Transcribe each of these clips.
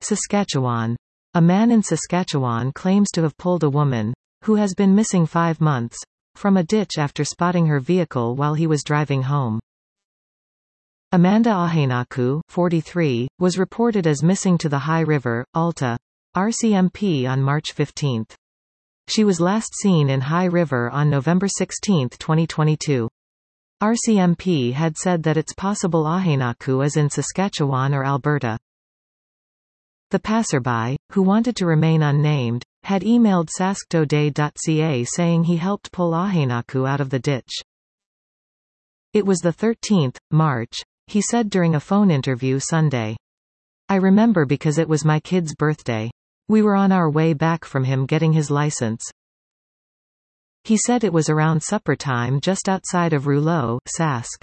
Saskatchewan. A man in Saskatchewan claims to have pulled a woman, who has been missing 5 months, from a ditch after spotting her vehicle while he was driving home. Amanda Ahenaku, 43, was reported as missing to the High River, Alta, RCMP on March 15. She was last seen in High River on November 16, 2022. RCMP had said that it's possible Ahenaku is in Saskatchewan or Alberta. The passerby, who wanted to remain unnamed, had emailed sasktoday.ca saying he helped pull Ahenaku out of the ditch. It was the 13th, March, he said during a phone interview Sunday. I remember because it was my kid's birthday. We were on our way back from him getting his license. He said it was around supper time just outside of Rouleau, Sask.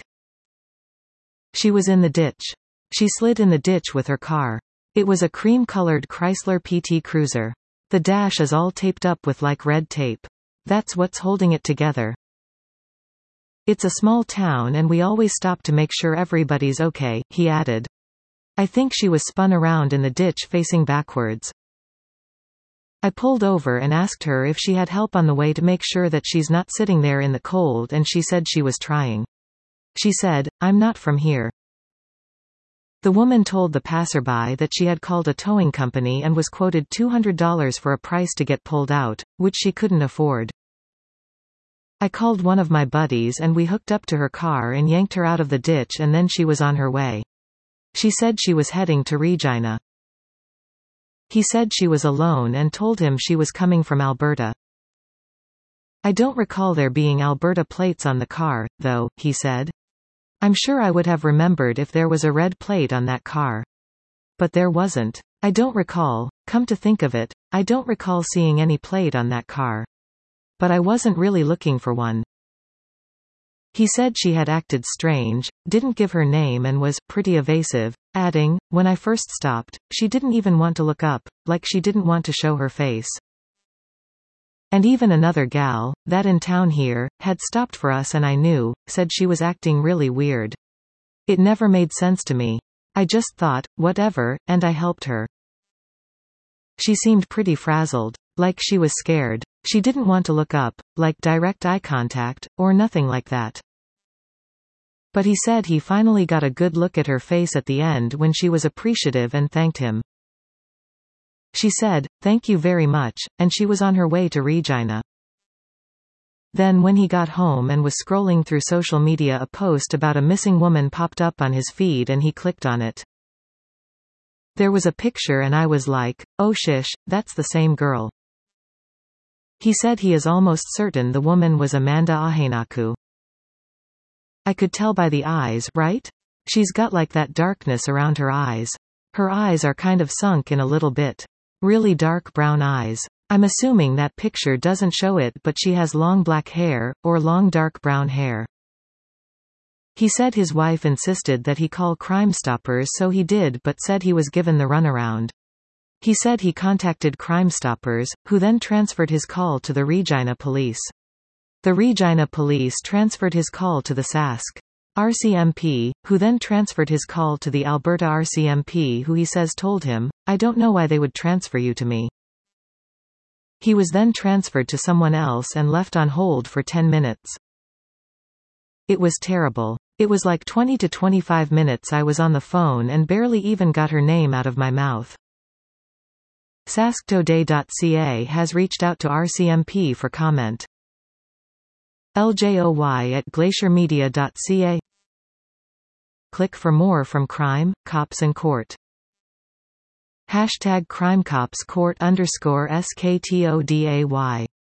She was in the ditch. She slid in the ditch with her car. It was a cream-colored Chrysler PT Cruiser. The dash is all taped up with like red tape. That's what's holding it together. It's a small town and we always stop to make sure everybody's okay, he added. I think she was spun around in the ditch facing backwards. I pulled over and asked her if she had help on the way to make sure that she's not sitting there in the cold, and she said she was trying. She said, I'm not from here. The woman told the passerby that she had called a towing company and was quoted $200 for a price to get pulled out, which she couldn't afford. I called one of my buddies and we hooked up to her car and yanked her out of the ditch, and then she was on her way. She said she was heading to Regina. He said she was alone and told him she was coming from Alberta. I don't recall there being Alberta plates on the car, though, he said. I'm sure I would have remembered if there was a red plate on that car. But there wasn't. I don't recall, come to think of it, I don't recall seeing any plate on that car. But I wasn't really looking for one. He said she had acted strange, didn't give her name and was pretty evasive, adding, when I first stopped, she didn't even want to look up, like she didn't want to show her face. And even another gal, that in town here, had stopped for us and I knew, said she was acting really weird. It never made sense to me. I just thought, whatever, and I helped her. She seemed pretty frazzled, like she was scared. She didn't want to look up, like direct eye contact, or nothing like that. But he said he finally got a good look at her face at the end when she was appreciative and thanked him. She said, thank you very much, and she was on her way to Regina. Then when he got home and was scrolling through social media, a post about a missing woman popped up on his feed and he clicked on it. There was a picture and I was like, oh shish, that's the same girl. He said he is almost certain the woman was Amanda Ahenaku. I could tell by the eyes, right? She's got like that darkness around her eyes. Her eyes are kind of sunk in a little bit. Really dark brown eyes. I'm assuming that picture doesn't show it, but she has long black hair, or long dark brown hair. He said his wife insisted that he call Crime Stoppers, so he did, but said he was given the runaround. He said he contacted Crime Stoppers, who then transferred his call to the Regina police. The Regina police transferred his call to the Sask RCMP, who then transferred his call to the Alberta RCMP, who he says told him, I don't know why they would transfer you to me. He was then transferred to someone else and left on hold for 10 minutes. It was terrible. It was like 20 to 25 minutes I was on the phone and barely even got her name out of my mouth. Sasktoday.ca has reached out to RCMP for comment. LJOY@glaciermedia.ca. Click for more from Crime, Cops and Court. #CrimeCopsCourt_SKTODAY